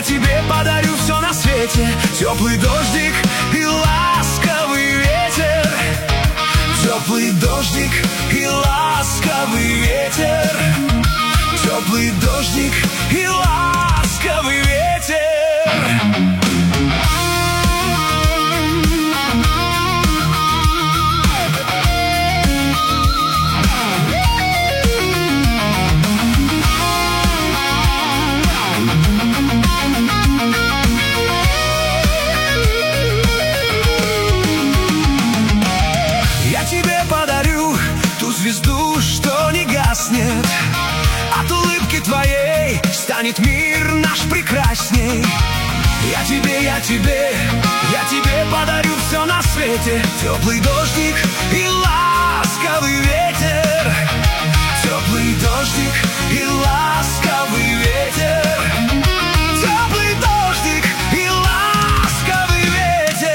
Я тебе подарю все на свете: теплый дождик и ласковый ветер. Теплый дождик и ласковый ветер. Теплый дождик и ласковый ветер. Я тебе подарю ту звезду, что не гаснет. От улыбки твоей станет мир наш прекрасней. Я тебе подарю все на свете: теплый дождик и ласковый ветер. Теплый дождик и ласковый ветер. Теплый дождик и ласковый ветер.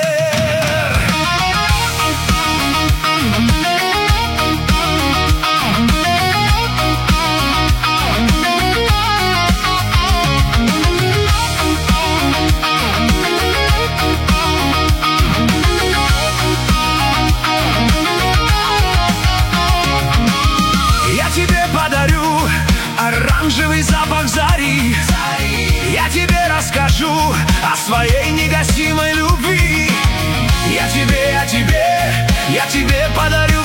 Я тебе подарю оранжевый запах зари. Я тебе расскажу о своей негасимой любви. Я тебе подарю